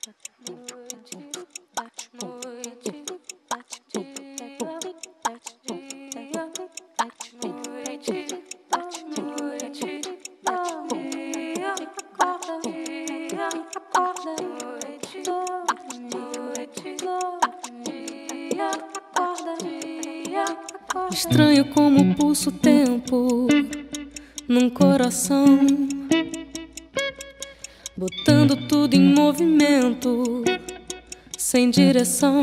Estranho como pulsa o tempo num coração, botando tudo em movimento, sem direção.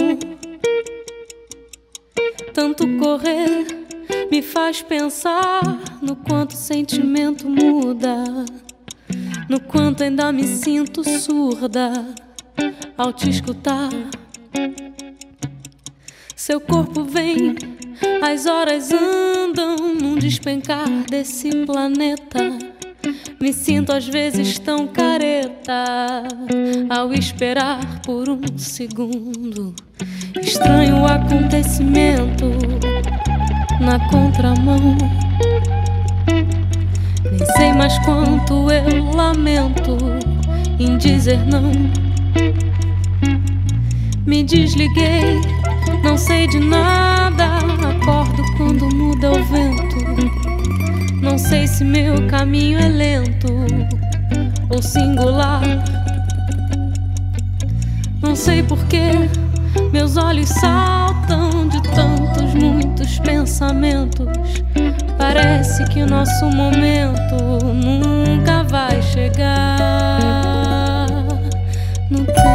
Tanto correr me faz pensar no quanto o sentimento muda, no quanto ainda me sinto surda ao te escutar. Seu corpo vem, as horas andam num despencar desse planeta. Me sinto às vezes tão careta ao esperar por um segundo. Estranho o acontecimento na contramão. Nem sei mais quanto eu lamento em dizer não. Me desliguei, não sei de nada. Acordo quando muda o vento. Não sei se meu caminho é lento ou singular. Não sei porquê meus olhos saltam de tantos, muitos pensamentos. Parece que o nosso momento nunca vai chegar no tempo.